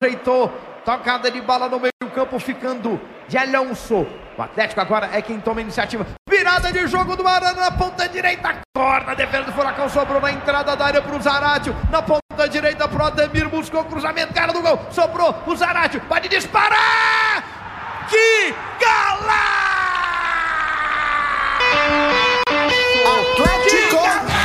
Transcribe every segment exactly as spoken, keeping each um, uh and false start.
ajeitou, tocada de bola no meio campo, ficando de Alonso. O Atlético agora é quem toma a iniciativa. Virada de jogo do Arana na ponta direita. Corta, a defesa do Furacão sobrou na entrada da área para o Zaratio. Na ponta direita para o Ademir, buscou cruzamento, cara do gol. Sobrou o Zaratio, pode disparar! Que golaço! Atlético!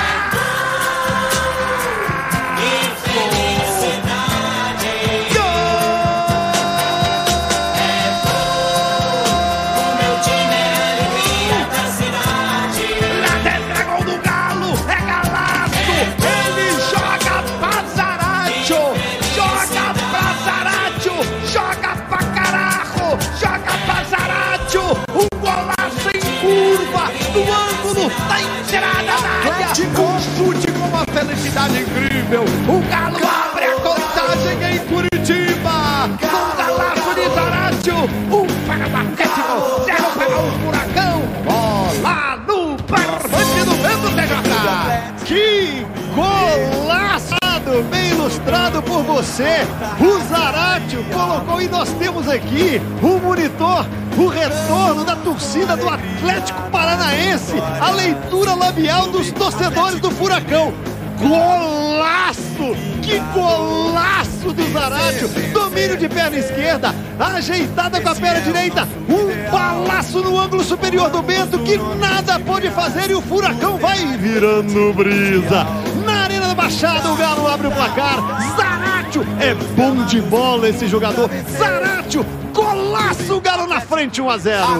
Da entrada da área, um chute com uma felicidade incrível. O Galo abre a contagem em Curitiba. Um golaço de Zaratio, um para o Atlético, zero para o Furacão. Bola no barbante do vento, T J. Que golaço! Bem ilustrado por você. O Zaratio colocou e nós temos aqui o monitor, o retorno da torcida do Atlético Paranaense, a leitura labial dos torcedores do Furacão. Golaço! Que golaço do Zaratio! Domínio de perna esquerda, ajeitada com a perna direita, um balaço no ângulo superior do Bento que nada pode fazer e o Furacão vai virando brisa. Na Arena da Baixada o Galo abre o placar. Zaratio, é bom de bola esse jogador. Zaratio, golaço, Galo na frente, um a zero.